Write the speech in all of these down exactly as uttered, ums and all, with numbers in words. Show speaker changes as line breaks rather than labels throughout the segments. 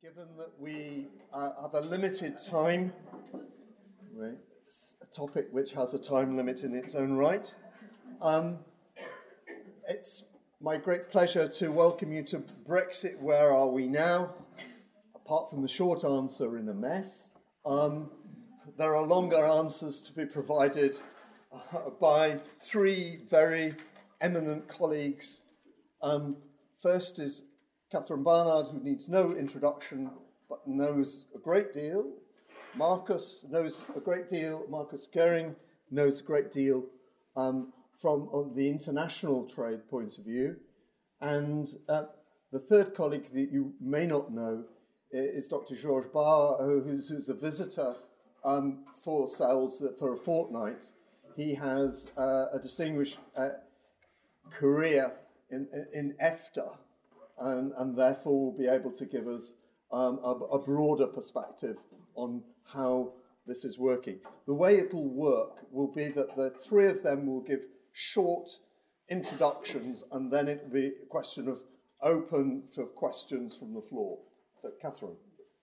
Given that we uh, have a limited time, right, it's a topic which has a time limit in its own right, um, it's my great pleasure to welcome you to Brexit, Where Are We Now? Apart from the short answer, in a mess, um, there are longer answers to be provided uh, by three very eminent colleagues. Um, first is Catherine Barnard, who needs no introduction, but knows a great deal. Marcus knows a great deal. Marcus Gehring knows a great deal um, from uh, the international trade point of view. And uh, the third colleague that you may not know is Doctor Georges Bauer, who's, who's a visitor um, for SELS for a fortnight. He has uh, a distinguished uh, career in, in EFTA, and, and therefore will be able to give us um, a, a broader perspective on how this is working. The way it'll work will be that the three of them will give short introductions, and then it will be a question of open for questions from the floor. So, Catherine.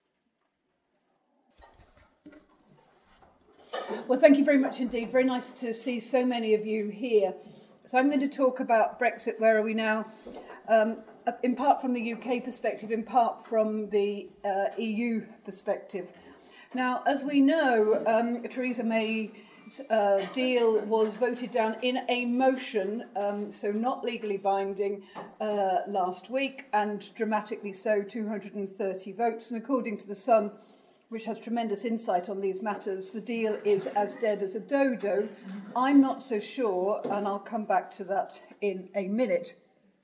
Well, thank you very much indeed. Very nice to see so many of you here. So I'm going to talk about Brexit, Where Are We Now? Um, in part from the U K perspective, in part from the uh, E U perspective. Now, as we know, um, Theresa May's uh, deal was voted down in a motion, um, so not legally binding, uh, last week, and dramatically so, two hundred thirty votes. And according to The Sun, which has tremendous insight on these matters, the deal is as dead as a dodo. I'm not so sure, and I'll come back to that in a minute.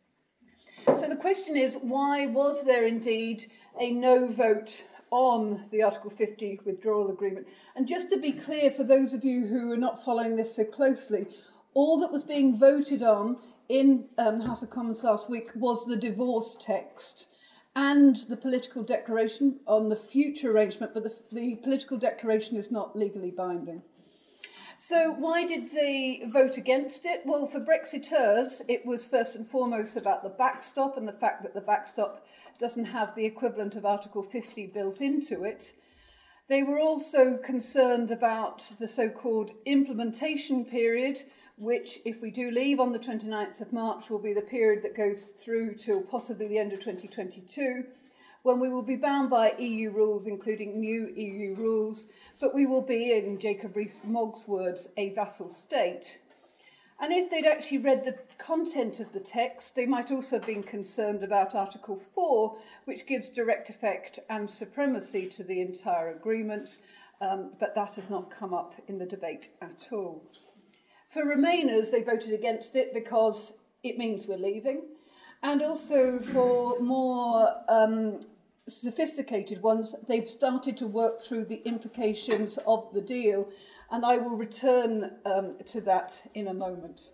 So the question is, why was there indeed a no vote on the Article fifty withdrawal agreement? And just to be clear, for those of you who are not following this so closely, all that was being voted on in um, House of Commons last week was the divorce text and the political declaration on the future arrangement, but the, the political declaration is not legally binding. So why did they vote against it? Well, for Brexiteers, it was first and foremost about the backstop and the fact that the backstop doesn't have the equivalent of Article fifty built into it. They were also concerned about the so-called implementation period, which, if we do leave on the twenty-ninth of March, will be the period that goes through till possibly the end of twenty twenty-two, when we will be bound by E U rules, including new E U rules, but we will be, in Jacob Rees-Mogg's words, a vassal state. And if they'd actually read the content of the text, they might also have been concerned about Article four, which gives direct effect and supremacy to the entire agreement, um, but that has not come up in the debate at all. For Remainers, they voted against it because it means we're leaving, and also for more um, sophisticated ones, they've started to work through the implications of the deal, and I will return um, to that in a moment.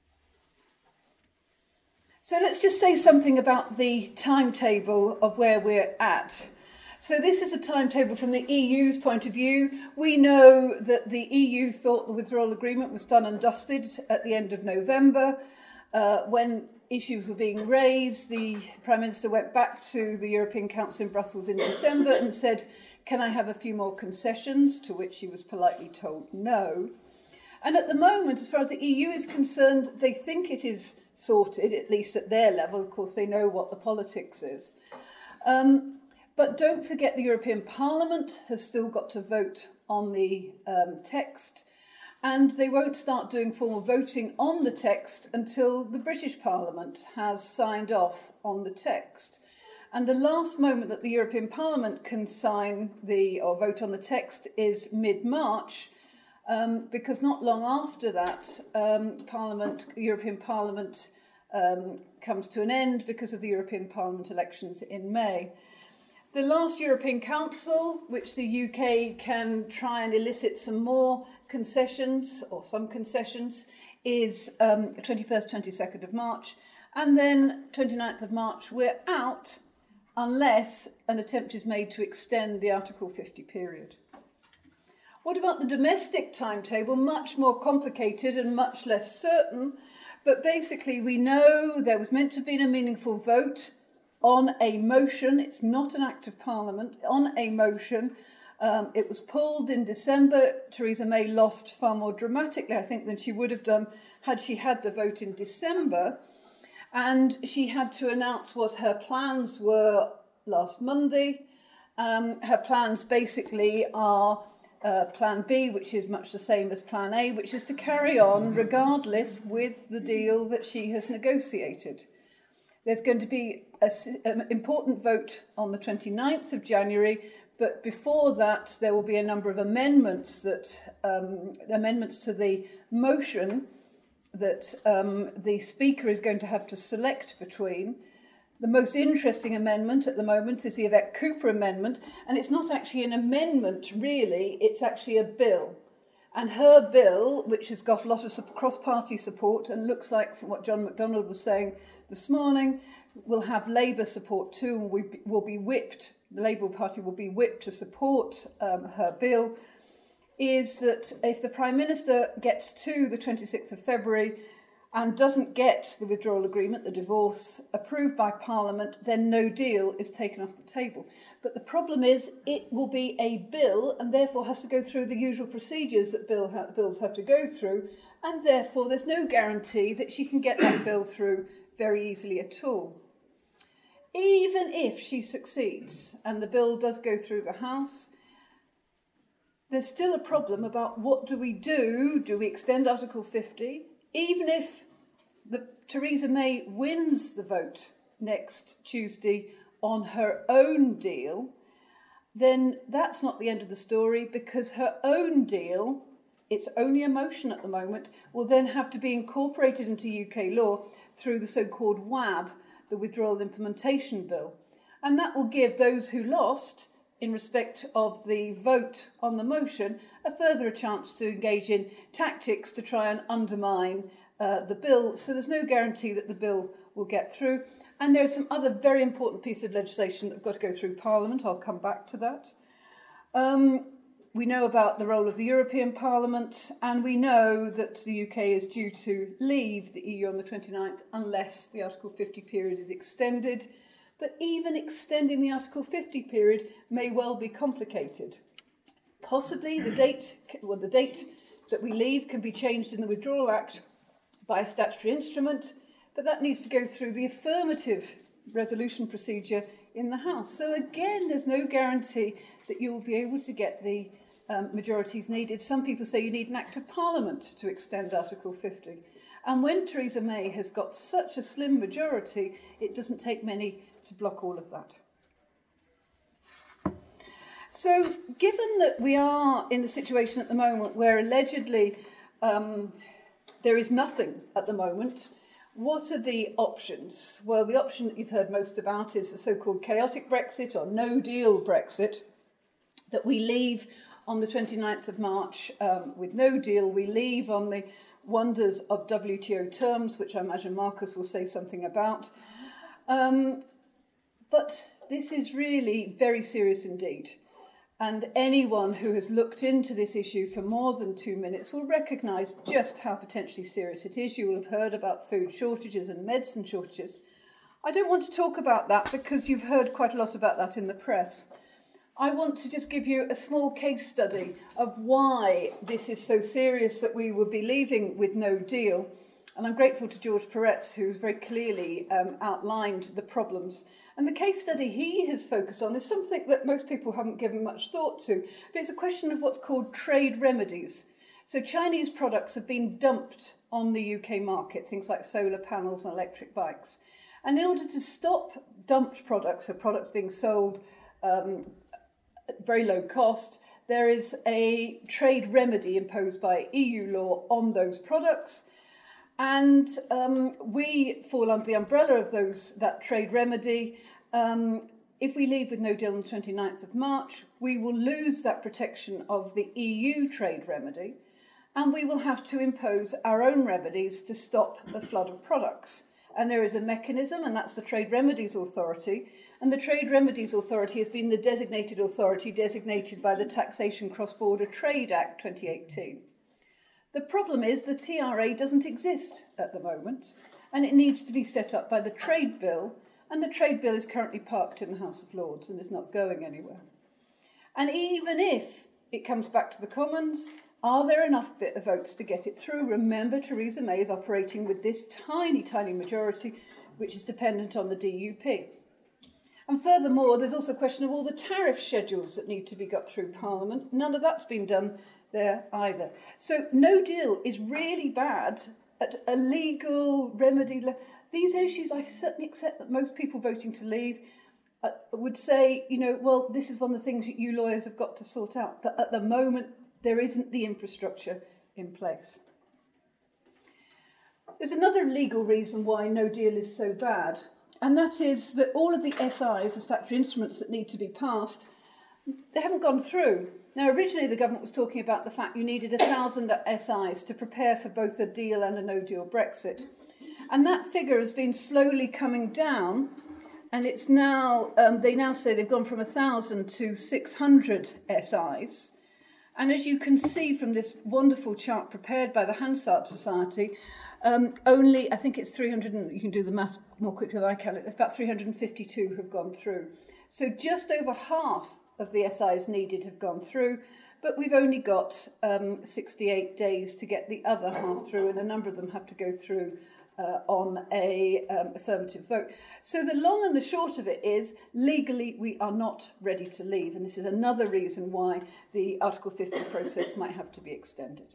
So let's just say something about the timetable of where we're at. So this is a timetable from the E U's point of view. We know that the E U thought the withdrawal agreement was done and dusted at the end of November. Uh, when issues were being raised, the Prime Minister went back to the European Council in Brussels in December and said, can I have a few more concessions? To which she was politely told no. And at the moment, as far as the E U is concerned, they think it is sorted, at least at their level. Of course, they know what the politics is. Um, but don't forget the European Parliament has still got to vote on the um, text. And they won't start doing formal voting on the text until the British Parliament has signed off on the text. And the last moment that the European Parliament can sign the or vote on the text is mid-March, um, because not long after that, um, Parliament, European Parliament um, comes to an end because of the European Parliament elections in May. The last European Council, which the U K can try and elicit some more concessions, or some concessions, is um, twenty-first, twenty-second of March. And then twenty-ninth of March, we're out, unless an attempt is made to extend the Article fifty period. What about the domestic timetable? Much more complicated and much less certain. But basically, we know there was meant to be a meaningful vote on a motion. It's not an act of Parliament. On a motion, um, it was pulled in December. Theresa May lost far more dramatically, I think, than she would have done had she had the vote in December. And she had to announce what her plans were last Monday. Um, her plans basically are uh, Plan B, which is much the same as Plan A, which is to carry on regardless with the deal that she has negotiated. There's going to be a, an important vote on the twenty-ninth of January, but before that there will be a number of amendments that um, amendments to the motion that um, the Speaker is going to have to select between. The most interesting amendment at the moment is the Yvette Cooper amendment, and it's not actually an amendment, really, it's actually a bill. And her bill, which has got a lot of cross-party support and looks like, from what John MacDonald was saying this morning, will have Labour support too, and we will be whipped, the Labour Party will be whipped to support um, her bill, is that if the Prime Minister gets to the twenty-sixth of February and doesn't get the withdrawal agreement, the divorce, approved by Parliament, then no deal is taken off the table. But the problem is it will be a bill and therefore has to go through the usual procedures that bill ha- bills have to go through, and therefore there's no guarantee that she can get that bill through very easily at all. Even if she succeeds and the bill does go through the House, there's still a problem about what do we do? Do we extend Article fifty? Even if the, Theresa May wins the vote next Tuesday on her own deal, then that's not the end of the story, because her own deal, it's only a motion at the moment, will then have to be incorporated into U K law through the so-called W A B, the Withdrawal Implementation Bill. And that will give those who lost in respect of the vote on the motion, a further chance to engage in tactics to try and undermine uh, the bill. So there's no guarantee that the bill will get through. And there are some other very important pieces of legislation that have got to go through Parliament. I'll come back to that. Um, we know about the role of the European Parliament, and we know that the U K is due to leave the E U on the twenty-ninth unless the Article fifty period is extended. But even extending the Article fifty period may well be complicated. Possibly the date, well, the date that we leave can be changed in the Withdrawal Act by a statutory instrument, but that needs to go through the affirmative resolution procedure in the House. So again, there's no guarantee that you will be able to get the um, majorities needed. Some people say you need an Act of Parliament to extend Article fifty. And when Theresa May has got such a slim majority, it doesn't take many to block all of that. So given that we are in the situation at the moment where allegedly um, there is nothing at the moment, what are the options? Well, the option that you've heard most about is the so-called chaotic Brexit or no-deal Brexit, that we leave on the twenty-ninth of March um, with no deal. We leave on the wonders of W T O terms, which I imagine Marcus will say something about. Um, but this is really very serious indeed. And anyone who has looked into this issue for more than two minutes will recognise just how potentially serious it is. You will have heard about food shortages and medicine shortages. I don't want to talk about that because you've heard quite a lot about that in the press. I want to just give you a small case study of why this is so serious that we would be leaving with no deal. And I'm grateful to George Peretz, who's very clearly um, outlined the problems. And the case study he has focused on is something that most people haven't given much thought to, but it's a question of what's called trade remedies. So Chinese products have been dumped on the U K market, things like solar panels and electric bikes. And in order to stop dumped products, so products being sold um, at very low cost, there is a trade remedy imposed by E U law on those products. And um, we fall under the umbrella of those that trade remedy. Um, if we leave with no deal on the twenty-ninth of March, we will lose that protection of the E U trade remedy, and we will have to impose our own remedies to stop the flood of products. And there is a mechanism, and that's the Trade Remedies Authority. And the Trade Remedies Authority has been the designated authority designated by the Taxation Cross-Border Trade Act twenty eighteen. The problem is the T R A doesn't exist at the moment, and it needs to be set up by the Trade Bill, And the trade bill is currently parked in the House of Lords and is not going anywhere. And even if it comes back to the Commons, are there enough bit of votes to get it through? Remember, Theresa May is operating with this tiny, tiny majority, which is dependent on the D U P. And furthermore, there's also a question of all the tariff schedules that need to be got through Parliament. None of that's been done there either. So no deal is really bad at a legal remedy. These issues, I certainly accept that most people voting to leave uh, would say, you know, well, this is one of the things that you lawyers have got to sort out. But at the moment, there isn't the infrastructure in place. There's another legal reason why no deal is so bad, and that is that all of the S Is, the statutory instruments that need to be passed, they haven't gone through. Now, originally the government was talking about the fact you needed a thousand S Is to prepare for both a deal and a no-deal Brexit. And that figure has been slowly coming down, and it's now, um, they now say they've gone from a thousand to six hundred S Is. And as you can see from this wonderful chart prepared by the Hansard Society, um, only, I think it's three hundred, and you can do the maths more quickly than I can, it's about three hundred fifty-two have gone through. So just over half of the S Is needed have gone through, but we've only got um, sixty-eight days to get the other half through, and a number of them have to go through uh, on a um, affirmative vote. So the long and the short of it is, legally we are not ready to leave, and this is another reason why the Article fifty process might have to be extended.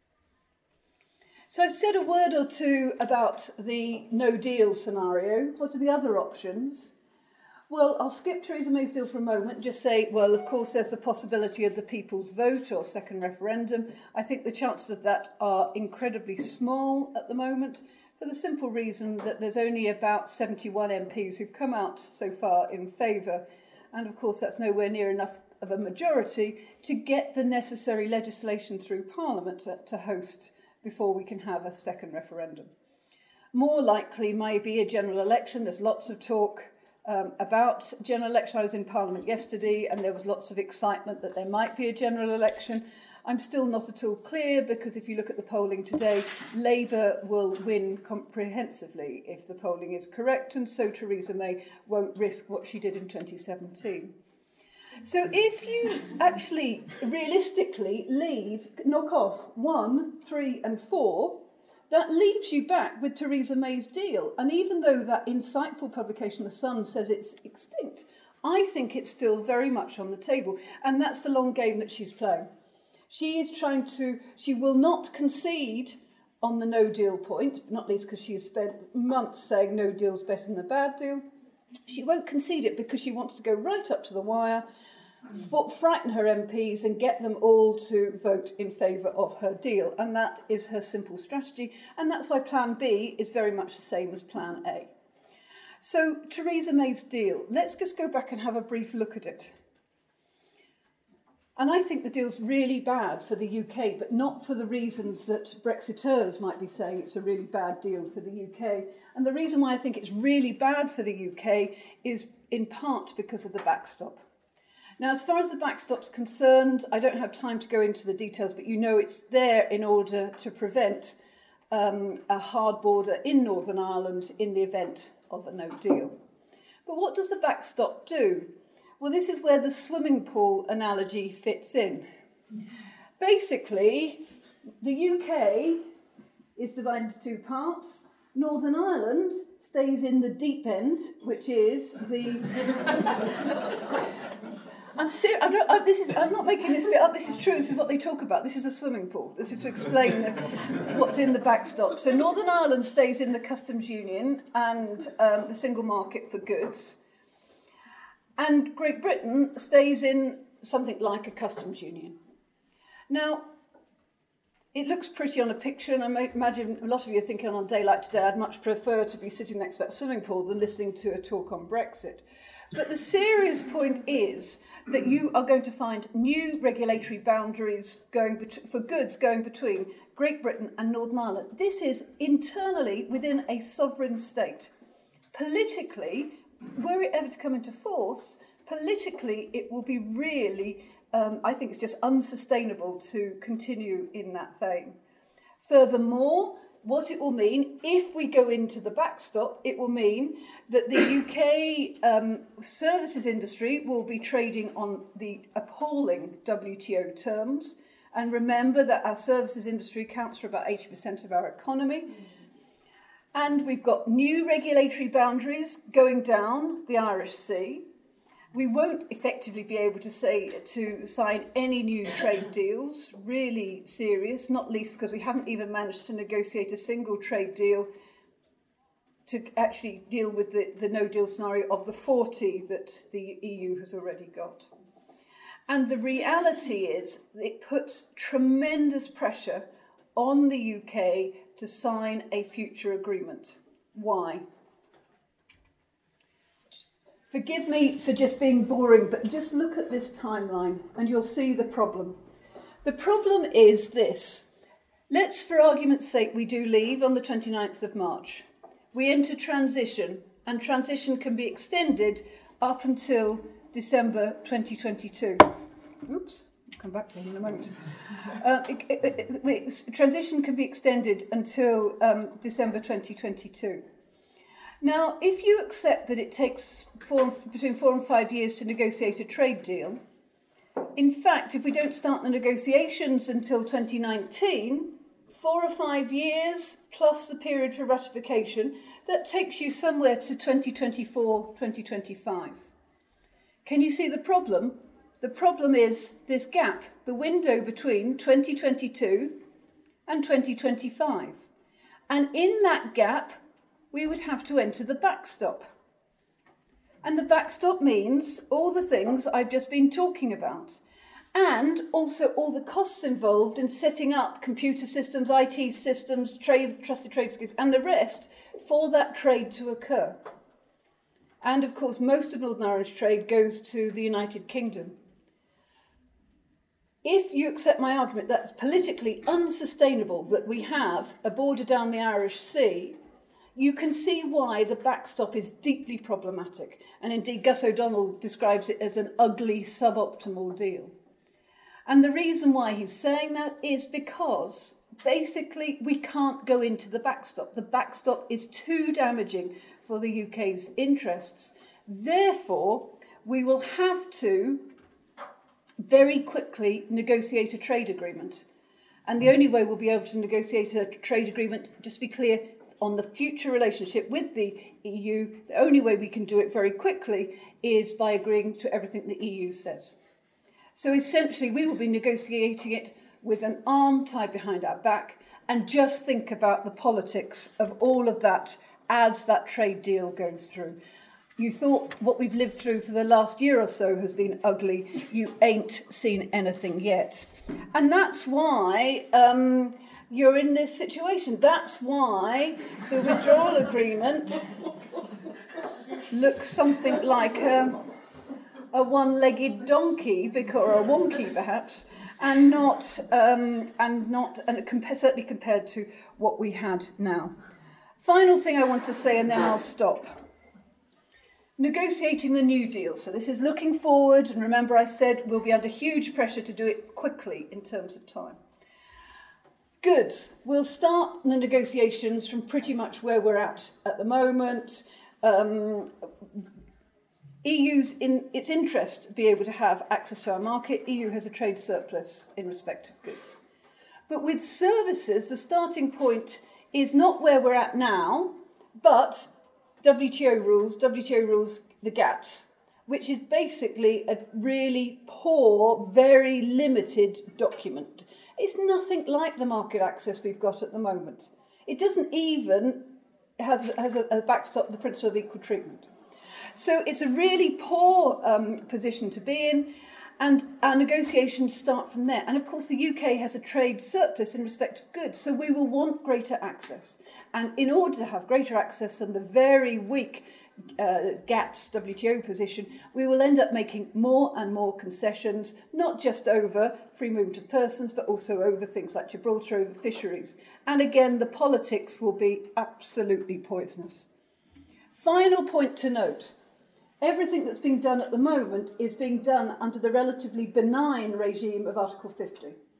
So I've said a word or two about the no-deal scenario. What are the other options? Well, I'll skip Theresa May's deal for a moment and just say, well, of course, there's the possibility of the people's vote or second referendum. I think the chances of that are incredibly small at the moment, for the simple reason that there's only about seventy-one M Ps who've come out so far in favour. And, of course, that's nowhere near enough of a majority to get the necessary legislation through Parliament to, to host before we can have a second referendum. More likely might be a general election. There's lots of talk Um, about general election. I was in Parliament yesterday and there was lots of excitement that there might be a general election. I'm still not at all clear, because if you look at the polling today, Labour will win comprehensively if the polling is correct, and so Theresa May won't risk what she did in twenty seventeen. So if you actually realistically leave, knock off one, three and four, that leaves you back with Theresa May's deal. And even though that insightful publication, The Sun, says it's extinct, I think it's still very much on the table. And that's the long game that she's playing. She is trying to, she will not concede on the no deal point, not least because she has spent months saying no deal's better than a bad deal. She won't concede it because she wants to go right up to the wire, frighten her M Ps and get them all to vote in favour of her deal. And that is her simple strategy. And that's why Plan B is very much the same as Plan A. So Theresa May's deal, let's just go back and have a brief look at it. And I think the deal's really bad for the U K, but not for the reasons that Brexiteers might be saying it's a really bad deal for the U K. And the reason why I think it's really bad for the U K is in part because of the backstop. Now, as far as the backstop's concerned, I don't have time to go into the details, but you know it's there in order to prevent um, a hard border in Northern Ireland in the event of a no deal. But what does the backstop do? Well, this is where the swimming pool analogy fits in. Basically, the U K is divided into two parts. Northern Ireland stays in the deep end, which is the... I'm serious. I don't, I, this is, I'm not making this bit up. This is true. This is what they talk about. This is a swimming pool. This is to explain the, what's in the backstop. So Northern Ireland stays in the customs union and um, the single market for goods. And Great Britain stays in something like a customs union. Now, it looks pretty on a picture, and I imagine a lot of you are thinking on a day like today, I'd much prefer to be sitting next to that swimming pool than listening to a talk on Brexit. But the serious point is that you are going to find new regulatory boundaries going bet- for goods going between Great Britain and Northern Ireland. This is internally within a sovereign state. Politically, were it ever to come into force, politically it will be really, um, I think it's just unsustainable to continue in that vein. Furthermore, what it will mean, if we go into the backstop, it will mean that the U K um, services industry will be trading on the appalling W T O terms. And remember that our services industry accounts for about eighty percent of our economy. And we've got new regulatory boundaries going down the Irish Sea. We won't effectively be able to say to sign any new trade deals, really serious, not least because we haven't even managed to negotiate a single trade deal to actually deal with the, the no-deal scenario of the forty that the E U has already got. And the reality is it puts tremendous pressure on the U K to sign a future agreement. Why? Forgive me for just being boring, but just look at this timeline and you'll see the problem. The problem is this. Let's, for argument's sake, we do leave on the twenty-ninth of March. We enter transition, and transition can be extended up until December twenty twenty-two. Oops, I'll come back to him in a moment. Uh, it, it, it, transition can be extended until um, December twenty twenty-two. Now, if you accept that it takes four, between four and five years to negotiate a trade deal, in fact, if we don't start the negotiations until twenty nineteen, four or five years plus the period for ratification, that takes you somewhere to twenty twenty-four, twenty twenty-five. Can you see the problem? The problem is this gap, the window between twenty twenty-two and twenty twenty-five. And in that gap, we would have to enter the backstop. And the backstop means all the things I've just been talking about, and also all the costs involved in setting up computer systems, I T systems, trade, trusted trade schemes, and the rest for that trade to occur. And of course, most of Northern Irish trade goes to the United Kingdom. If you accept my argument that it's politically unsustainable that we have a border down the Irish Sea, you can see why the backstop is deeply problematic. And indeed, Gus O'Donnell describes it as an ugly, suboptimal deal. And the reason why he's saying that is because basically we can't go into the backstop. The backstop is too damaging for the U K's interests. Therefore, we will have to very quickly negotiate a trade agreement. And the only way we'll be able to negotiate a trade agreement, just to be clear, on the future relationship with the E U, the only way we can do it very quickly is by agreeing to everything the E U says. So essentially, we will be negotiating it with an arm tied behind our back, and just think about the politics of all of that as that trade deal goes through. You thought what we've lived through for the last year or so has been ugly. You ain't seen anything yet. And that's why um, you're in this situation. That's why the withdrawal agreement looks something like a, a one-legged donkey, or a wonky perhaps, and not, um, and not and compa- certainly compared to what we had now. Final thing I want to say, and then I'll stop. Negotiating the new deal. So this is looking forward, and remember I said we'll be under huge pressure to do it quickly in terms of time. Goods. We'll start the negotiations from pretty much where we're at at the moment. Um, E U's in its interest to be able to have access to our market. E U has a trade surplus in respect of goods. But with services, the starting point is not where we're at now, but W T O rules, W T O rules, the GATS, which is basically a really poor, very limited document. It's nothing like the market access we've got at the moment. It doesn't even have has a, a backstop the principle of equal treatment. So it's a really poor um, position to be in, and our negotiations start from there. And of course, the U K has a trade surplus in respect of goods, so we will want greater access. And in order to have greater access than the very weak uh, GATS W T O position, we will end up making more and more concessions, not just over free movement of persons, but also over things like Gibraltar, over fisheries. And again, the politics will be absolutely poisonous. Final point to note. Everything that's being done at the moment is being done under the relatively benign regime of Article fifty.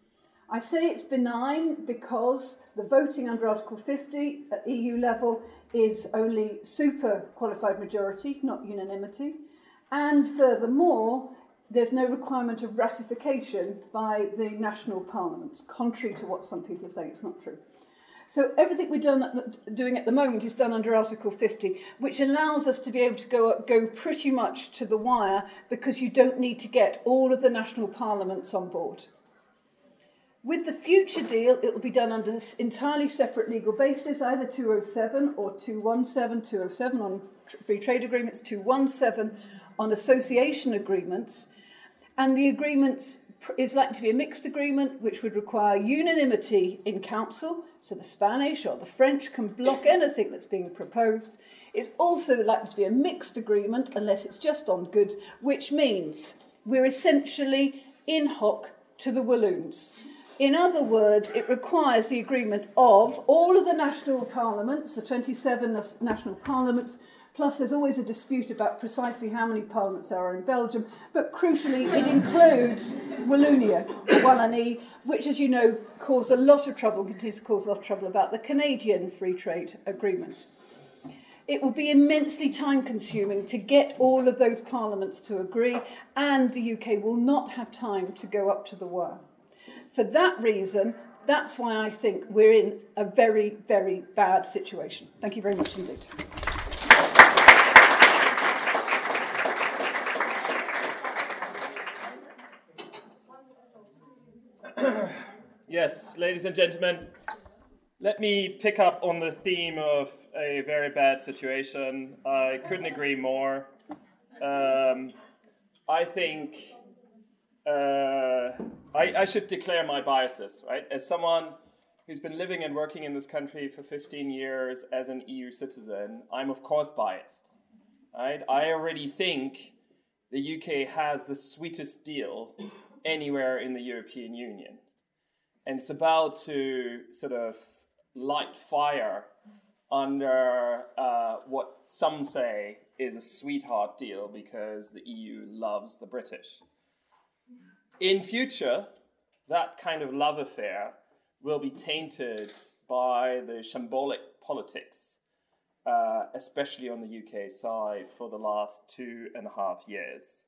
I say it's benign because the voting under Article fifty at E U level is only super qualified majority, not unanimity. And furthermore, there's no requirement of ratification by the national parliaments, contrary to what some people say. It's not true. So everything we're done at the, doing at the moment is done under Article fifty, which allows us to be able to go, go pretty much to the wire because you don't need to get all of the national parliaments on board. With the future deal, it will be done under this entirely separate legal basis, either two oh seven or two seventeen, two oh seven on free trade agreements, two seventeen on association agreements. And the agreement is likely to be a mixed agreement, which would require unanimity in council, so the Spanish or the French can block anything that's being proposed. It's also likely to be a mixed agreement, unless it's just on goods, which means we're essentially in hoc to the Walloons. In other words, it requires the agreement of all of the national parliaments, the twenty-seven national parliaments, plus there's always a dispute about precisely how many parliaments there are in Belgium, but crucially it includes Wallonia, or Wallonie, which, as you know, caused a lot of trouble, continues to cause a lot of trouble about the Canadian Free Trade Agreement. It will be immensely time-consuming to get all of those parliaments to agree, and the U K will not have time to go up to the wire. For that reason, that's why I think we're in a very, very bad situation. Thank you very much indeed.
Yes, ladies and gentlemen, let me pick up on the theme of a very bad situation. I couldn't agree more. Um, I think uh, I, I should declare my biases, right? As someone who's been living and working in this country for fifteen years as an E U citizen, I'm of course biased, right? I already think the U K has the sweetest deal anywhere in the European Union. And it's about to sort of light fire under uh, what some say is a sweetheart deal because the E U loves the British. In future, that kind of love affair will be tainted by the shambolic politics, uh, especially on the U K side, for the last two and a half years.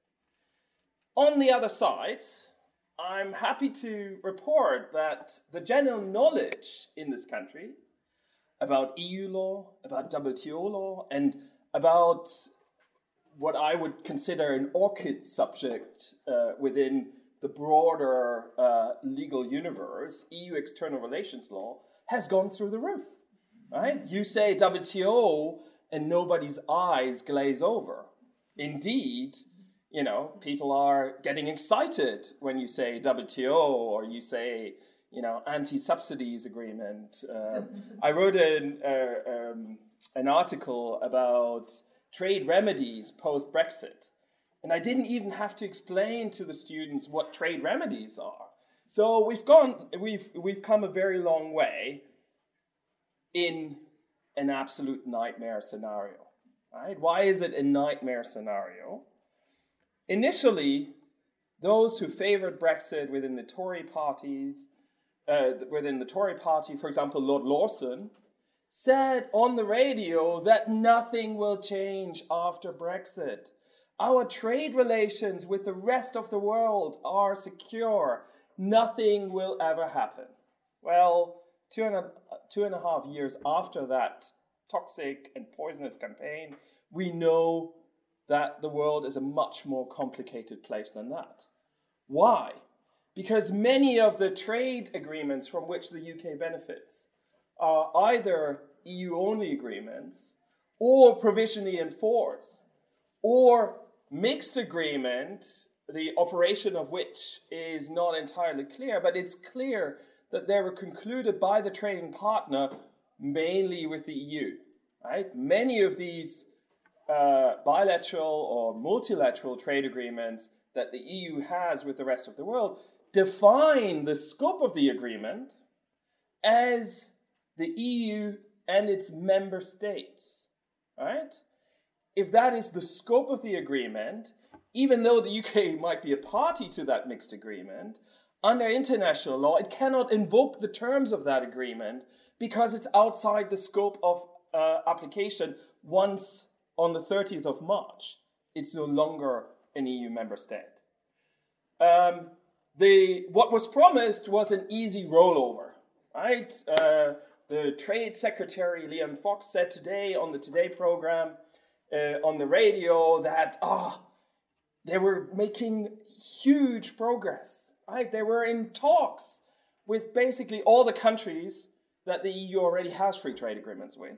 On the other side, I'm happy to report that the general knowledge in this country about E U law, about W T O law, and about what I would consider an orchid subject uh, within the broader uh, legal universe, E U external relations law, has gone through the roof, right? You say W T O and nobody's eyes glaze over. Indeed, you know, people are getting excited when you say W T O or you say, you know, anti-subsidies agreement. Uh, I wrote an, uh, um, an article about trade remedies post-Brexit. And I didn't even have to explain to the students what trade remedies are. So we've gone, we've we've come a very long way in an absolute nightmare scenario, right? Why is it a nightmare scenario? Initially, those who favored Brexit within the Tory parties, uh, within the Tory party, for example, Lord Lawson, said on the radio that nothing will change after Brexit. Our trade relations with the rest of the world are secure. Nothing will ever happen. Well, two and a, two and a half years after that toxic and poisonous campaign, we know that the world is a much more complicated place than that. Why? Because many of the trade agreements from which the U K benefits are either E U-only agreements or provisionally enforced, or mixed agreement, the operation of which is not entirely clear, but it's clear that they were concluded by the trading partner mainly with the E U. Right? Many of these uh, bilateral or multilateral trade agreements that the E U has with the rest of the world define the scope of the agreement as the E U and its member states. Right? If that is the scope of the agreement, even though the U K might be a party to that mixed agreement, under international law, it cannot invoke the terms of that agreement because it's outside the scope of uh, application once on the thirtieth of March. It's no longer an E U member state. Um, the, what was promised was an easy rollover, right? Uh, the Trade Secretary, Liam Fox, said today on the Today program, uh, on the radio, that, ah, oh, they were making huge progress, right? They were in talks with basically all the countries that the E U already has free trade agreements with.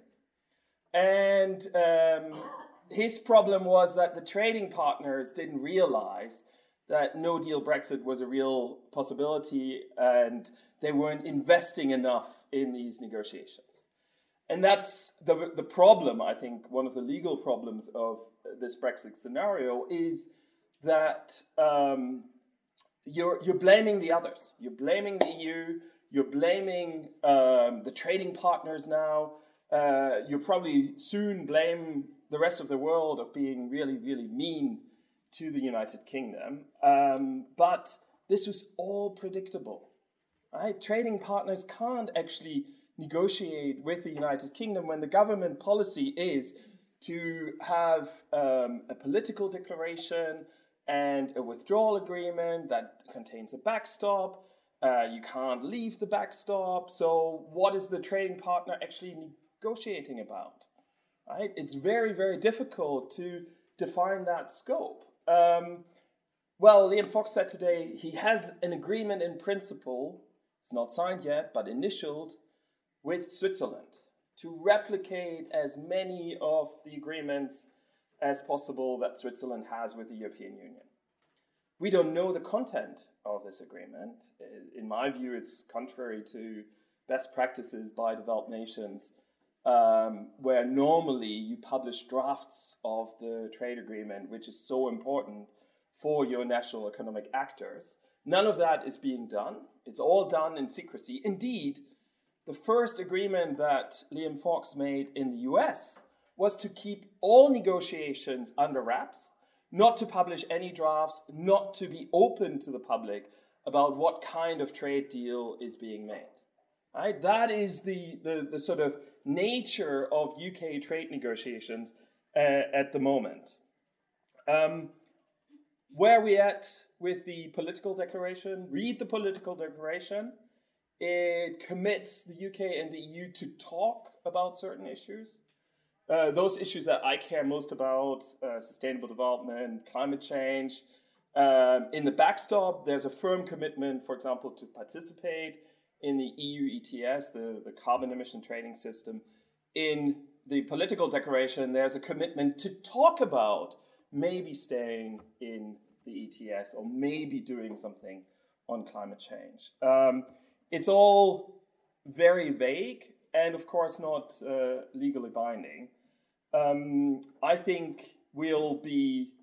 And um, his problem was that the trading partners didn't realize that no-deal Brexit was a real possibility and they weren't investing enough in these negotiations. And that's the, the problem, I think, one of the legal problems of this Brexit scenario is that um, you're, you're blaming the others. You're blaming the E U, you're blaming um, the trading partners now, uh, you'll probably soon blame the rest of the world of being really, really mean to the United Kingdom. Um, but this was all predictable, right? Trading partners can't actually negotiate with the United Kingdom when the government policy is to have um, a political declaration and a withdrawal agreement that contains a backstop. Uh, you can't leave the backstop. So what is the trading partner actually negotiating about? Right? It's very, very difficult to define that scope. Um, well, Liam Fox said today he has an agreement in principle, it's not signed yet, but initialed, with Switzerland to replicate as many of the agreements as possible that Switzerland has with the European Union. We don't know the content of this agreement. In my view, it's contrary to best practices by developed nations, um, where normally you publish drafts of the trade agreement, which is so important for your national economic actors. None of that is being done. It's all done in secrecy. Indeed, the first agreement that Liam Fox made in the U S was to keep all negotiations under wraps, not to publish any drafts, not to be open to the public about what kind of trade deal is being made. Right? That is the, the, the sort of nature of U K trade negotiations uh, at the moment. Um, where are we at with the political declaration? Read the political declaration. It commits the U K and the E U to talk about certain issues. Uh, those issues that I care most about, uh, sustainable development, climate change. Um, in the backstop, there's a firm commitment, for example, to participate in the E U E T S, the, the carbon emission trading system. In the political declaration, there's a commitment to talk about maybe staying in the E T S or maybe doing something on climate change. Um, it's all very vague and, of course, not uh, legally binding. Um, I think we'll be,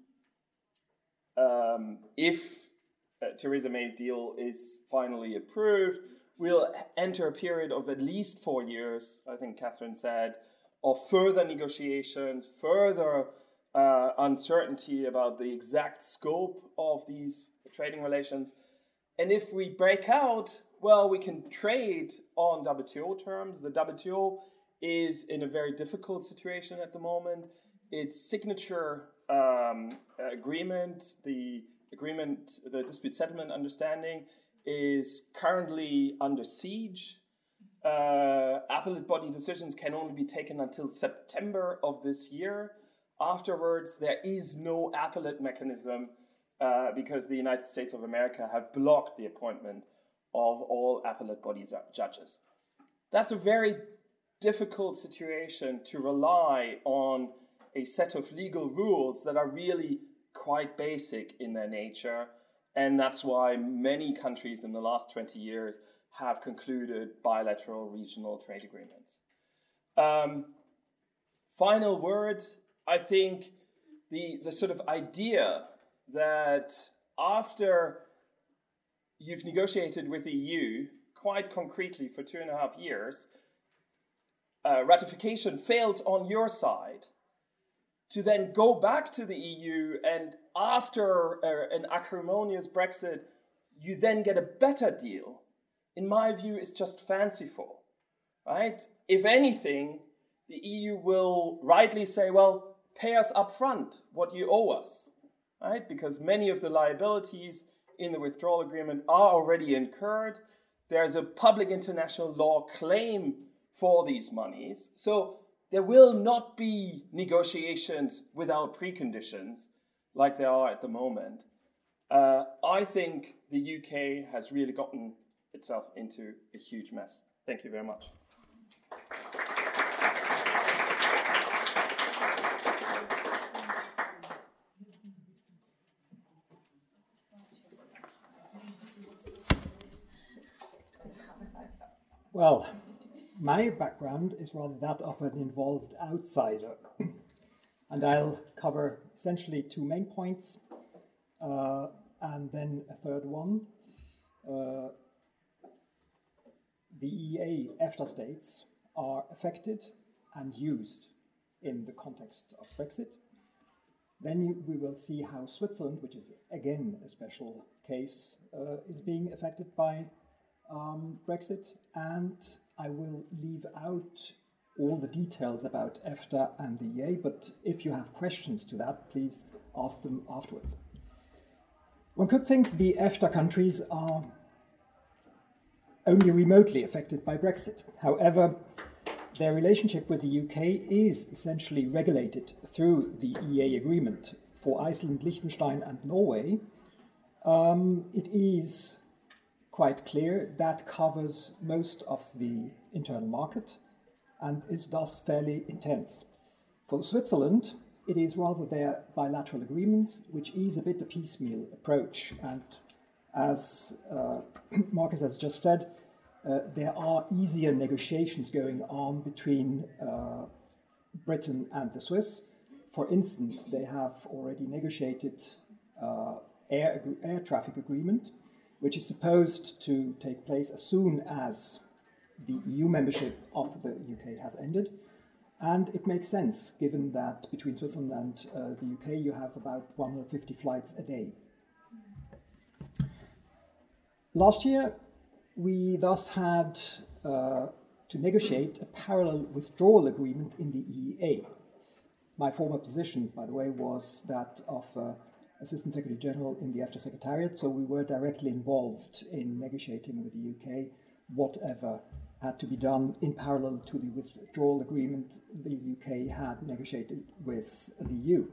um, if uh, Theresa May's deal is finally approved, we'll enter a period of at least four years, I think Catherine said, of further negotiations, further uh, uncertainty about the exact scope of these trading relations. And if we break out, well, we can trade on W T O terms. The W T O is in a very difficult situation at the moment. Its signature um, agreement, the agreement, the dispute settlement understanding, is currently under siege. Uh, appellate body decisions can only be taken until September of this year. Afterwards, there is no appellate mechanism uh, because the United States of America have blocked the appointment of all appellate body judges. That's a very difficult situation to rely on a set of legal rules that are really quite basic in their nature. And that's why many countries in the last twenty years have concluded bilateral regional trade agreements. Um, final word, I think the, the sort of idea that after you've negotiated with the E U quite concretely for two and a half years, uh, ratification fails on your side, to then go back to the E U and after uh, an acrimonious Brexit you then get a better deal, in my view, is just fanciful, right? If anything, the E U will rightly say, well, pay us up front what you owe us, right? Because many of the liabilities in the withdrawal agreement are already incurred. There's a public international law claim for these monies. So there will not be negotiations without preconditions like there are at the moment. Uh, I think the U K has really gotten itself into a huge mess. Thank you very much.
Well, my background is rather that of an involved outsider. And I'll cover essentially two main points, uh, and then a third one. Uh, the E E A EFTA states are affected and used in the context of Brexit. Then you, we will see how Switzerland, which is again a special case, uh, is being affected by um, Brexit. And I will leave out all the details about EFTA and the E A, but if you have questions to that, please ask them afterwards. One could think the EFTA countries are only remotely affected by Brexit. However, their relationship with the U K is essentially regulated through the E A agreement. For Iceland, Liechtenstein and Norway, um, it is quite clear that covers most of the internal market and is thus fairly intense. For Switzerland, it is rather their bilateral agreements, which is a bit a piecemeal approach. And as uh, Marcus has just said, uh, there are easier negotiations going on between uh, Britain and the Swiss. For instance, they have already negotiated uh, air, air traffic agreement, which is supposed to take place as soon as the E U membership of the U K has ended. And it makes sense, given that between Switzerland and uh, the U K you have about one hundred fifty flights a day. Last year, we thus had uh, to negotiate a parallel withdrawal agreement in the E E A. My former position, by the way, was that of uh, Assistant Secretary General in the EFTA Secretariat, so we were directly involved in negotiating with the U K whatever had to be done in parallel to the withdrawal agreement the U K had negotiated with the E U.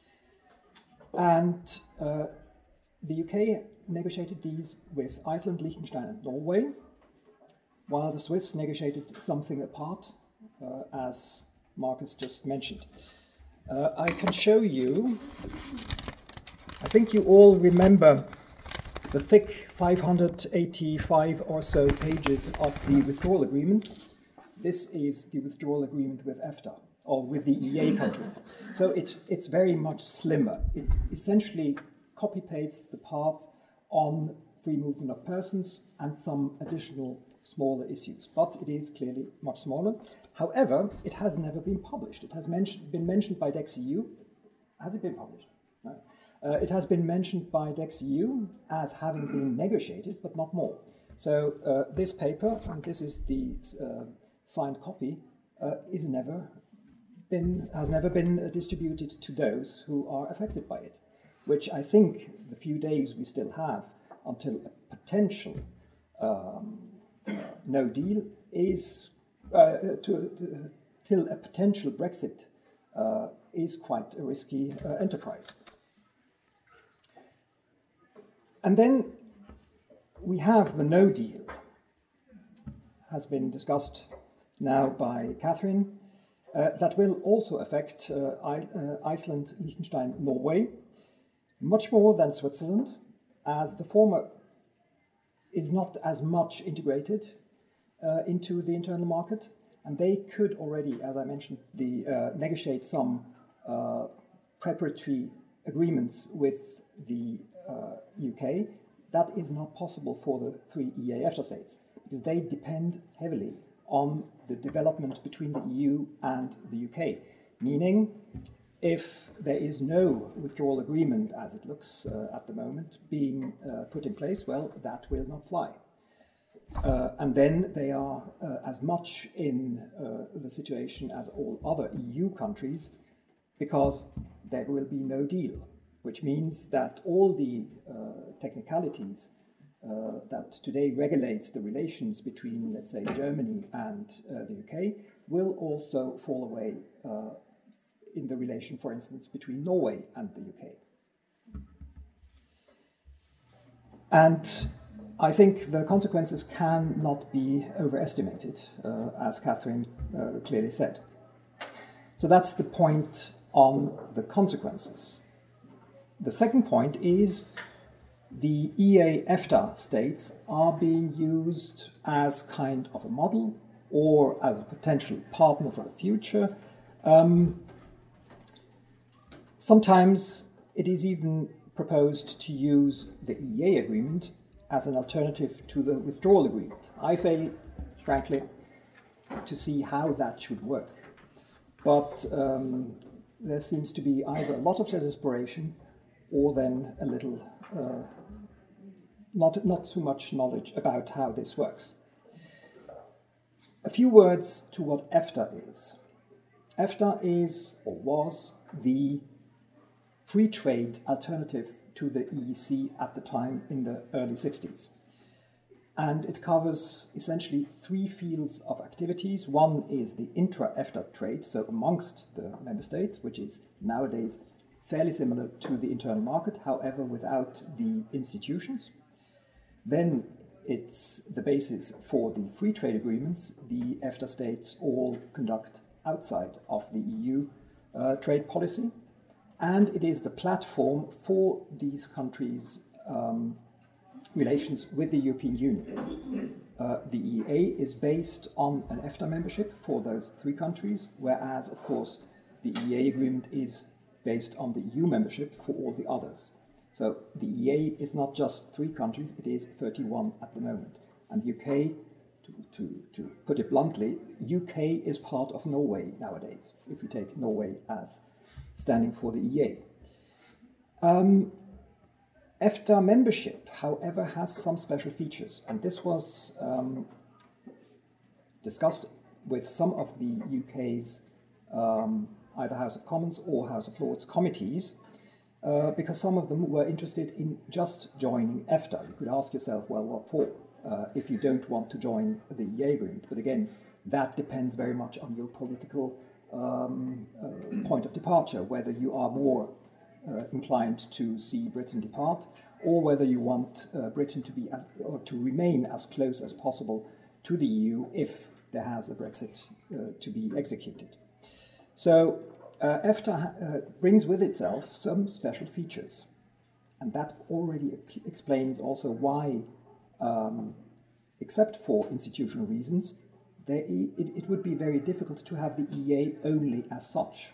And uh, the U K negotiated these with Iceland, Liechtenstein and Norway, while the Swiss negotiated something apart, uh, as Marcus just mentioned. Uh, I can show you, I think you all remember the thick five hundred eighty-five or so pages of the withdrawal agreement. This is the withdrawal agreement with EFTA, or with the E A countries. So it, it's very much slimmer. It essentially copy-pastes the part on free movement of persons and some additional smaller issues, but it is clearly much smaller. However, it has never been published. It has mentioned, been mentioned by DexEU. Has it been published? No. Uh, it has been mentioned by DexEU as having been negotiated, but not more. So uh, this paper, and this is the uh, signed copy, uh, is never been, has never been uh, distributed to those who are affected by it, which I think the few days we still have until a potential um, uh, no deal is, uh, to, to, till a potential Brexit uh, is quite a risky uh, enterprise. And then we have the no deal, has been discussed now by Catherine, uh, that will also affect uh, I, uh, Iceland, Liechtenstein, Norway, much more than Switzerland, as the former is not as much integrated uh, into the internal market, and they could already, as I mentioned, the, uh, negotiate some uh, preparatory agreements with the uh, U K. That is not possible for the three E A EFTA states, because they depend heavily on the development between the E U and the U K, meaning if there is no withdrawal agreement, as it looks uh, at the moment, being uh, put in place, well, that will not fly. Uh, and then they are uh, as much in uh, the situation as all other E U countries, because there will be no deal, which means that all the uh, technicalities uh, that today regulates the relations between, let's say, Germany and uh, the U K will also fall away uh, in the relation, for instance, between Norway and the U K. And I think the consequences cannot be overestimated, uh, as Catherine uh, clearly said. So that's the point on the consequences. The second point is the E A EFTA states are being used as kind of a model or as a potential partner for the future. Um, sometimes it is even proposed to use the E A agreement as an alternative to the withdrawal agreement. I fail, frankly, to see how that should work. But um, there seems to be either a lot of desperation or then a little, uh, not, not too much knowledge about how this works. A few words to what EFTA is. EFTA is, or was, the free trade alternative to the E E C at the time in the early sixties. And it covers essentially three fields of activities. One is the intra-EFTA trade, so amongst the member states, which is nowadays fairly similar to the internal market, however, without the institutions. Then it's the basis for the free trade agreements the EFTA states all conduct outside of the E U uh, trade policy. And it is the platform for these countries' um, relations with the European Union. Uh, the E A is based on an EFTA membership for those three countries, whereas, of course, the E A agreement is based on the E U membership for all the others. So the E A is not just three countries, it is thirty-one at the moment. And the U K, to, to, to put it bluntly, U K is part of Norway nowadays, if you take Norway as standing for the E A. Um, EFTA membership, however, has some special features, and this was um, discussed with some of the U K's um, either House of Commons or House of Lords committees, uh, because some of them were interested in just joining EFTA. You could ask yourself, well, what for, uh, if you don't want to join the E A agreement? But again, that depends very much on your political Um, uh, point of departure, whether you are more uh, inclined to see Britain depart, or whether you want uh, Britain to be as, or to remain as close as possible to the E U if there has a Brexit uh, to be executed. So uh, EFTA uh, brings with itself some special features, and that already explains also why, um, except for institutional reasons, There, it, it would be very difficult to have the E A only as such.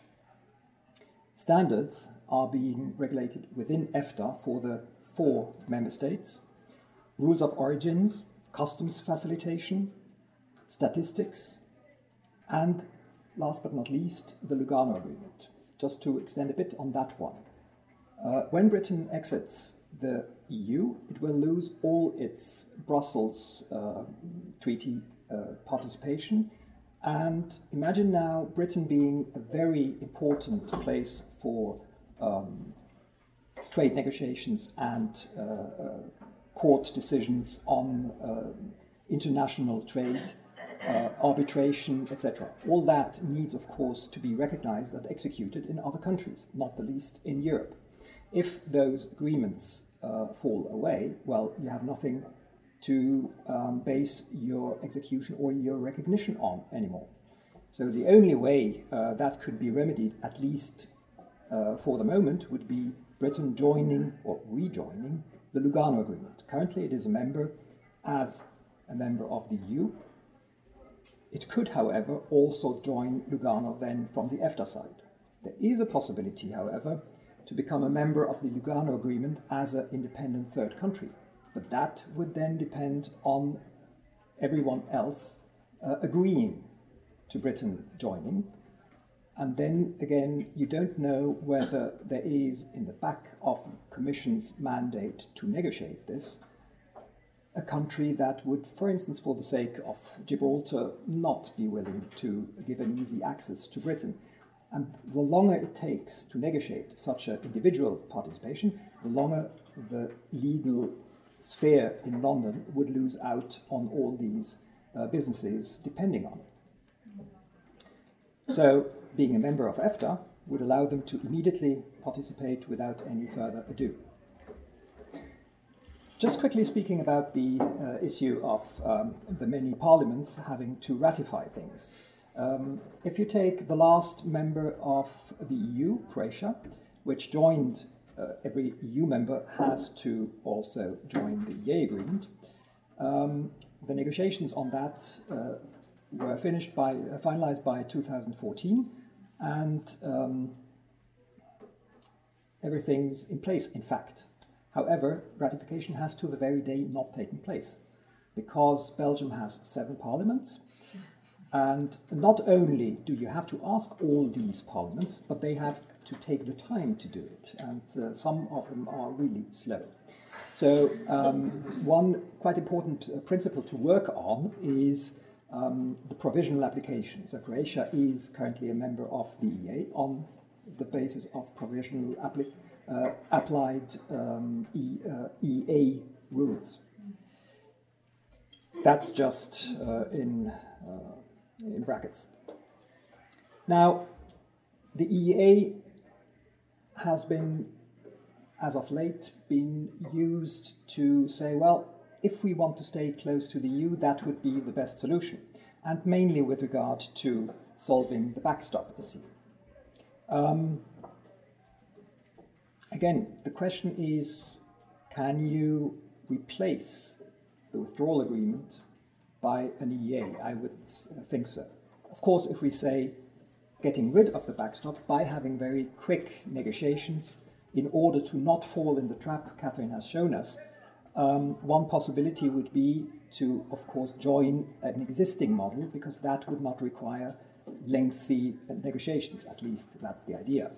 Standards are being regulated within EFTA for the four member states: rules of origins, customs facilitation, statistics, and last but not least, the Lugano Agreement. Just to extend a bit on that one. Uh, when Britain exits the E U, it will lose all its Brussels uh, Treaty Uh, participation. And imagine now Britain being a very important place for um, trade negotiations and uh, uh, court decisions on uh, international trade, uh, arbitration, et cetera. All that needs, of course, to be recognized and executed in other countries, not the least in Europe. If those agreements uh, fall away, well, you have nothing to um, base your execution or your recognition on anymore. So the only way uh, that could be remedied, at least uh, for the moment, would be Britain joining or rejoining the Lugano Agreement. Currently it is a member as a member of the E U. It could, however, also join Lugano then from the EFTA side. There is a possibility, however, to become a member of the Lugano Agreement as an independent third country. But that would then depend on everyone else uh, agreeing to Britain joining. And then again, you don't know whether there is in the back of the Commission's mandate to negotiate this a country that would, for instance, for the sake of Gibraltar, not be willing to give an easy access to Britain. And the longer it takes to negotiate such an individual participation, the longer the legal sphere in London would lose out on all these uh, businesses depending on it. So, being a member of EFTA would allow them to immediately participate without any further ado. Just quickly speaking about the uh, issue of um, the many parliaments having to ratify things. Um, if you take the last member of the E U, Croatia, which joined, uh, every E U member has to also join the E A agreement. Um, the negotiations on that uh, were finished by, uh, finalized by two thousand fourteen, and um, everything's in place, in fact. However, ratification has to the very day not taken place, because Belgium has seven parliaments, and not only do you have to ask all these parliaments, but they have to take the time to do it, and uh, some of them are really slow. So um, one quite important uh, principle to work on is um, the provisional application. So Croatia is currently a member of the E A on the basis of provisional application. Uh, applied um, e, uh, E A rules. That's just uh, in, uh, in brackets. Now, the E A has been, as of late, been used to say, well, if we want to stay close to the E U, that would be the best solution, and mainly with regard to solving the backstop issue. Um, Again, the question is, can you replace the withdrawal agreement by an E A? I would think so. Of course, if we say getting rid of the backstop by having very quick negotiations in order to not fall in the trap Catherine has shown us, um, one possibility would be to, of course, join an existing model, because that would not require lengthy negotiations. At least that's the idea.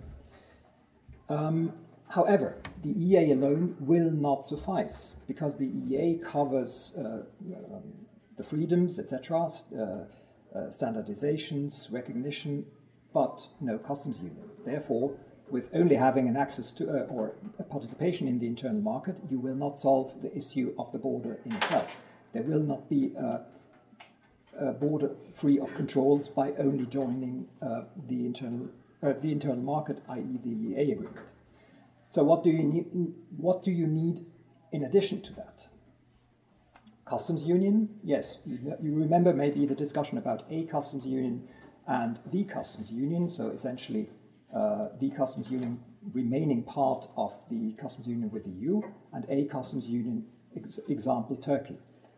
Um, However, the E A alone will not suffice, because the E A covers uh, um, the freedoms, et cetera, uh, uh, standardizations, recognition, but no customs union. Therefore, with only having an access to uh, or a participation in the internal market, you will not solve the issue of the border in itself. There will not be a, a border free of controls by only joining uh, the internal uh, the internal market, that is, the E A agreement. So what do you need, what do you need in addition to that? Customs union? Yes, you, you remember maybe the discussion about a customs union and the customs union, so essentially uh, the customs union remaining part of the customs union with the E U, and a customs union, ex example Turkey.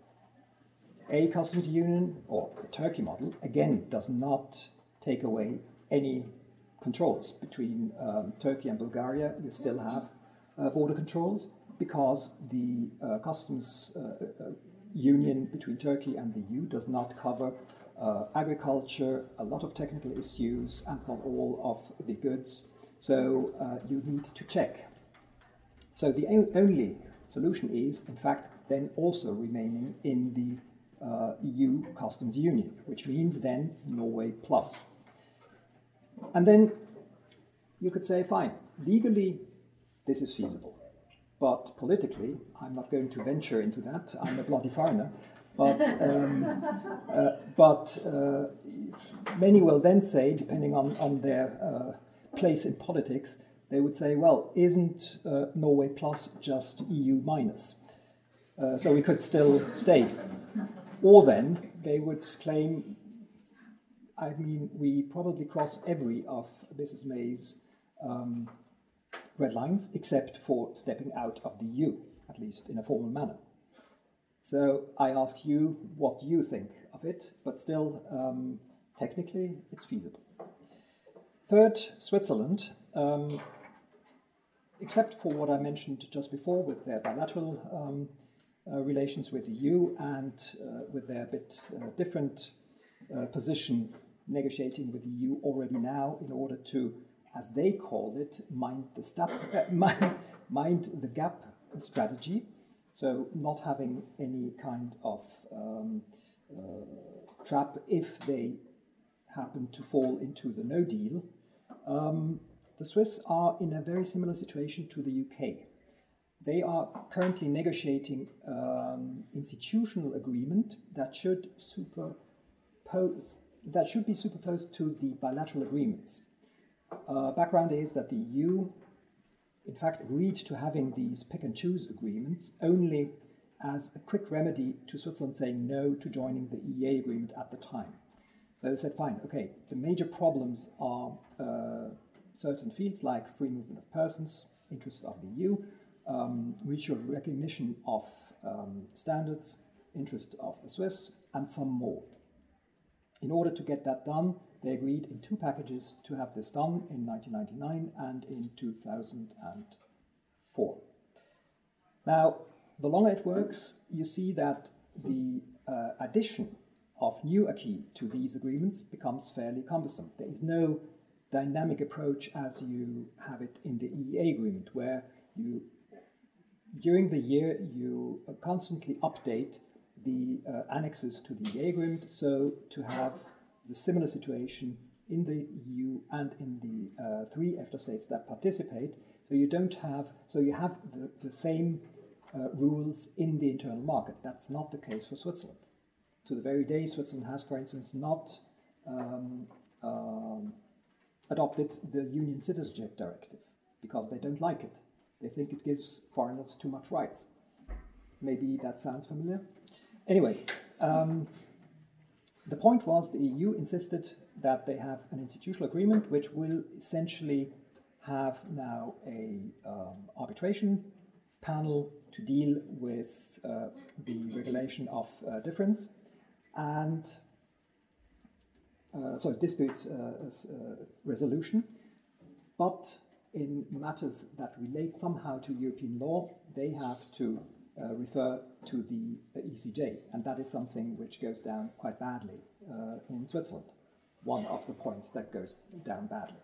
A customs union, or the Turkey model, again does not take away any controls between um, Turkey and Bulgaria. You still have uh, border controls, because the uh, customs uh, uh, union between Turkey and the E U does not cover uh, agriculture, a lot of technical issues, and not all of the goods. So uh, you need to check. So the only solution is, in fact, then also remaining in the uh, E U customs union, which means then Norway plus. And then you could say, fine, legally this is feasible, but politically I'm not going to venture into that. I'm a bloody foreigner. But, um, uh, but uh, many will then say, depending on, on their uh, place in politics, they would say, well, isn't uh, Norway plus just E U minus? Uh, so we could still stay. Or then they would claim, I mean, we probably cross every of Missus May's um, red lines, except for stepping out of the E U, at least in a formal manner. So I ask you what you think of it, but still, um, technically, it's feasible. Third, Switzerland. Um, except for what I mentioned just before with their bilateral um, uh, relations with the E U and uh, with their bit uh, different uh, position negotiating with the E U already now in order to, as they call it, mind the, step, uh, mind, mind the gap strategy. So not having any kind of um, uh, trap if they happen to fall into the no deal. Um, the Swiss are in a very similar situation to the U K. They are currently negotiating um, institutional agreement that should superpose that should be superposed to the bilateral agreements. Uh, background is that the E U, in fact, agreed to having these pick-and-choose agreements only as a quick remedy to Switzerland saying no to joining the E E A agreement at the time. So they said, fine, okay, the major problems are uh, certain fields like free movement of persons, interest of the E U, um, mutual recognition of um, standards, interest of the Swiss, and some more. In order to get that done, they agreed in two packages to have this done in nineteen ninety-nine and in two thousand four. Now, the longer it works, you see that the uh, addition of new acquis to these agreements becomes fairly cumbersome. There is no dynamic approach as you have it in the E E A agreement, where you, during the year, you constantly update the uh, annexes to the E E A agreement, so to have the similar situation in the E U and in the uh, three EFTA states that participate. So you don't have, so you have the, the same uh, rules in the internal market. That's not the case for Switzerland. To the very day, Switzerland has, for instance, not um, um, adopted the Union Citizenship Directive because they don't like it. They think it gives foreigners too much rights. Maybe that sounds familiar. Anyway, um, the point was the E U insisted that they have an institutional agreement which will essentially have now a um, arbitration panel to deal with uh, the regulation of uh, difference and uh, so dispute uh, uh, resolution. But in matters that relate somehow to European law, they have to uh, refer to the uh, E C J, and that is something which goes down quite badly uh, in Switzerland. One of the points that goes down badly.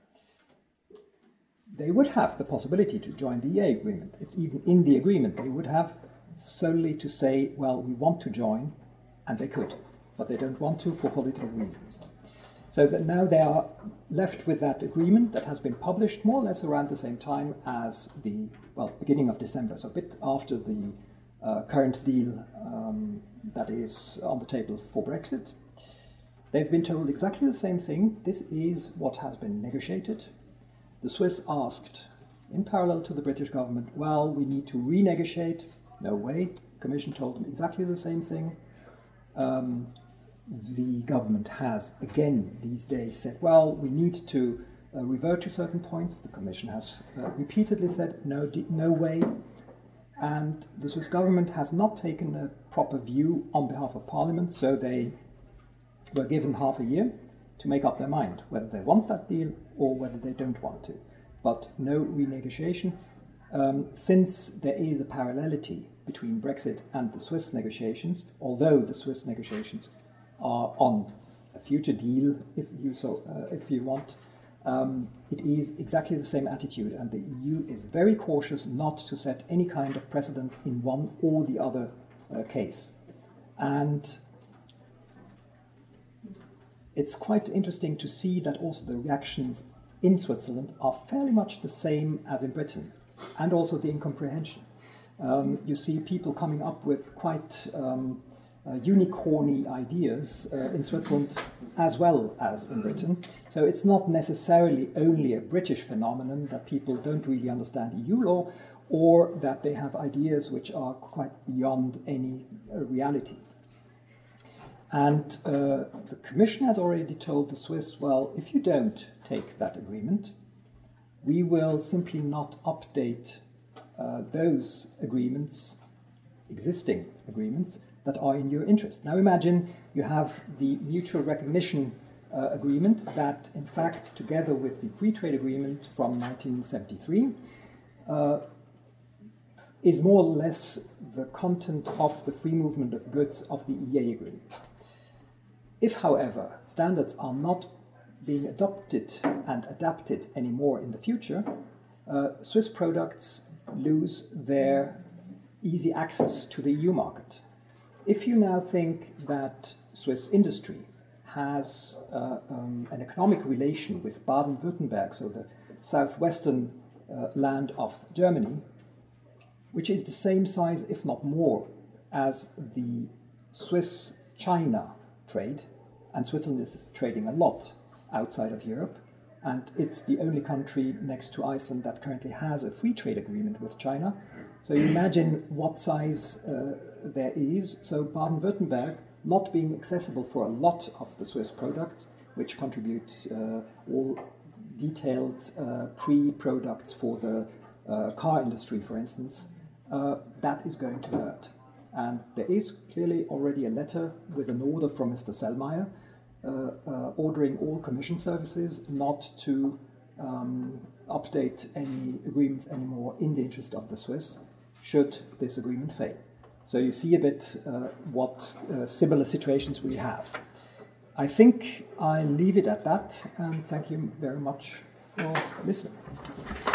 They would have the possibility to join the E A agreement. It's even in the agreement. They would have solely to say, well, we want to join, and they could, but they don't want to for political reasons. So that now they are left with that agreement that has been published more or less around the same time as the, well, beginning of December, so a bit after the uh, current deal um, that is on the table for Brexit. They've been told exactly the same thing. This is what has been negotiated. The Swiss asked, in parallel to the British government, well, we need to renegotiate. No way. The Commission told them exactly the same thing. Um, the government has, again, these days said, well, we need to uh, revert to certain points. The Commission has uh, repeatedly said, no, no way. And the Swiss government has not taken a proper view on behalf of Parliament, so they were given half a year to make up their mind whether they want that deal or whether they don't want to. But no renegotiation. Um, since there is a parallelity between Brexit and the Swiss negotiations, although the Swiss negotiations are on a future deal, if you so, uh, if you want, um, it is exactly the same attitude, and the E U is very cautious not to set any kind of precedent in one or the other uh, case. And it's quite interesting to see that also the reactions in Switzerland are fairly much the same as in Britain, and also the incomprehension. Um, you see people coming up with quite um, uh, unicorny ideas uh, in Switzerland as well as in Britain. So it's not necessarily only a British phenomenon that people don't really understand E U law, or that they have ideas which are quite beyond any uh, reality. And uh, the Commission has already told the Swiss, well, if you don't take that agreement, we will simply not update uh, those agreements, existing agreements, that are in your interest. Now imagine you have the mutual recognition uh, agreement that, in fact, together with the free trade agreement from nineteen seventy-three, uh, is more or less the content of the free movement of goods of the E A agreement. If, however, standards are not being adopted and adapted anymore in the future, uh, Swiss products lose their easy access to the E U market. If you now think that Swiss industry has uh, um, an economic relation with Baden-Württemberg, so the southwestern uh, land of Germany, which is the same size, if not more, as the Swiss-China trade, and Switzerland is trading a lot outside of Europe, and it's the only country next to Iceland that currently has a free trade agreement with China. So you imagine what size uh, there is. So Baden-Württemberg not being accessible for a lot of the Swiss products, which contribute uh, all detailed uh, pre-products for the uh, car industry, for instance, uh, that is going to hurt. And there is clearly already a letter with an order from Mister Sellmayr uh, uh, ordering all commission services not to um, update any agreements anymore in the interest of the Swiss, should this agreement fail. So you see a bit uh, what uh, similar situations we have. I think I leave it at that, and thank you very much for listening.